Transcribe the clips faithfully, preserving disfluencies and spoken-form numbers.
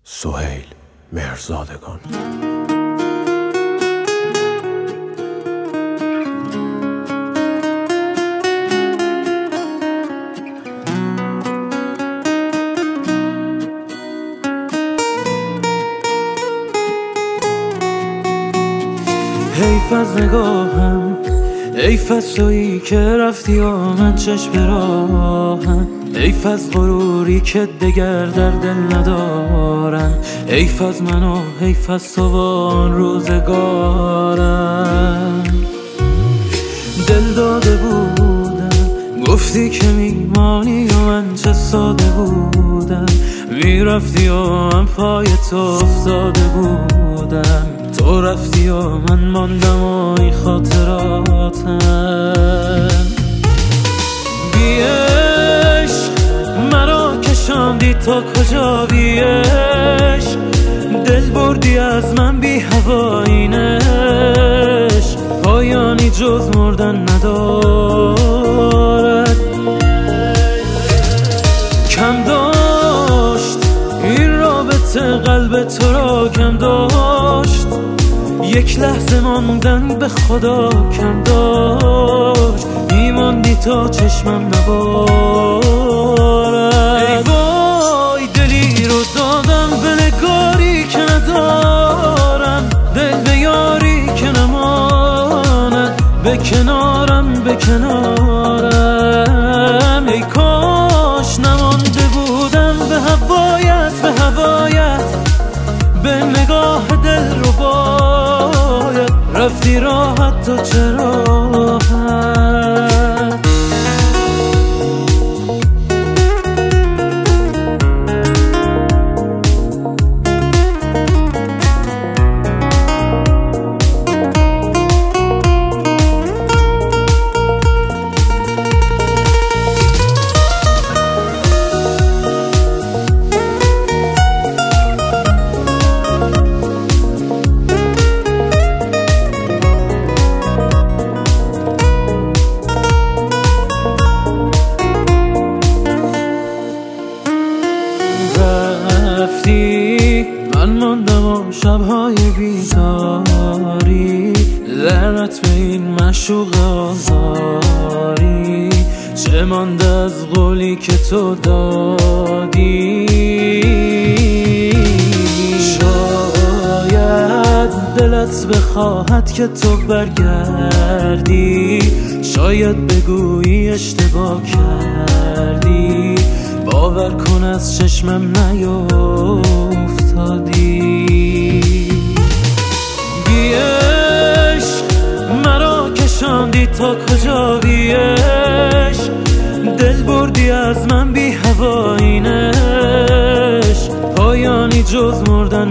سهیل مهرزادگان. حیف از نگاهم، حیف از تویی که رفتی و من چشم راهم، حیف از غروری که دگر در دل ندارم، حیف از من و حیف از تو و آن روزگارم. دل داده بودم گفتی که میمانی و من چه ساده بودم، میرفتی و من پای تو افتاده بودم، تو رفتی و من ماندم و این خاطراتم. بی عشق مرا کشاندی تا کجا، بی عشق دل بردی از من، بی هواینش پایانی جز مردن ندارد. کم داشت این رابطه قلب تو را، کم داشت یک لحظه ماندن به خدا، کم داشت میماندی تا چشمم نبارد. ای وای دلی رو دادم به نگاری که ندارم، دل به یاری که نماند به کنارم به کنارم. ای کاش نمانده بودم به هوایت به هوایت، به نگاه دل رو باید رفتی راحت تو چرا رفتی؟ من ماندم و شبهای بیداری، لعنت به این معشوق آزاری، چه مانده از قولی که تو دادی. شاید دلت بخواهد که تو برگردی، شاید بگویی اشتباه کردی، باور کن از چشمم نیفتادی. بی عشق مرا کشاندی تا کجا، بی عشق دل بردی از من، بی هواینش پایانی جز مردن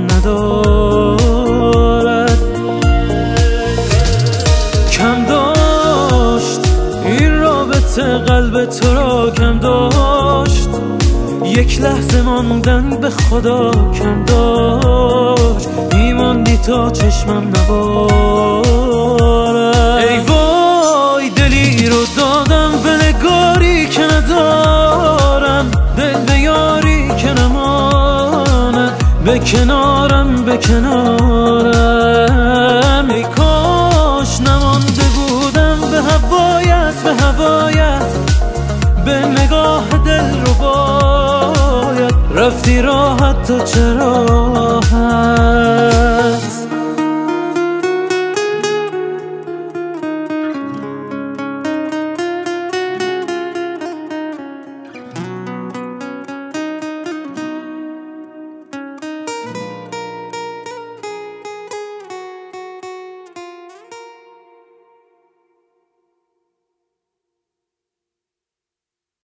ندارد. کم داشت این رابطه قلب تو را، کم داشت یک لحظه ماندن به خدا، کم داشت میماندی تا چشمم نبارد. ای وای دلی رو دادم به نگاری که ندارم، دل به یاری که نماند به کنارم به کنارم. ای کاش نمانده بودم به هوایت به هوایت، به نگاه دل رو باید رفتی راحت تو چرا